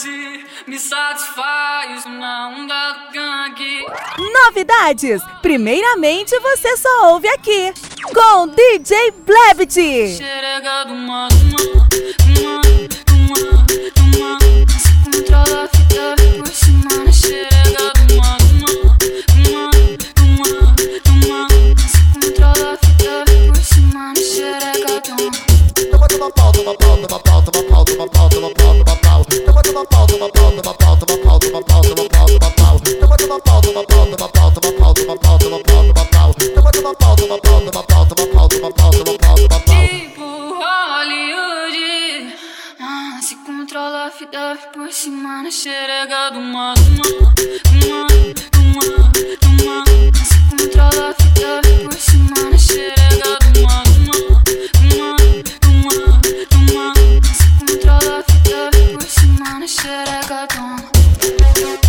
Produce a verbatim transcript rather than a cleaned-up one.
tarde me satisfaz, não dá gangue. Novidades! Primeiramente você só ouve aqui, com D J Blevity. Xerega do uma, uma, uma, uma, uma. Se controla, fica por cima na xerega do uma, uma, uma, uma, uma. Se controla, fica por cima na xerega do uma. Toma, toma pau, toma pau, toma pau, toma pau, toma pau, toma pau, toma pau. Toma, toma pau, toma pau, toma pau, toma pau, toma pau, toma pau, toma pau. Toma, toma pau, toma pau, toma pau, toma pau, toma pau, toma pau, toma pau. Toma, toma pau, toma pau, toma pau, toma pau, toma pau, toma pau, toma pau. Tipo Hollywood, ah, se controla, fica por cima na xerega do uma, uma, uma, uma, uma. Se controla, fica por cima na xerega do uma, uma, uma, uma, uma. Se controla, fica por cima na xerega do uma.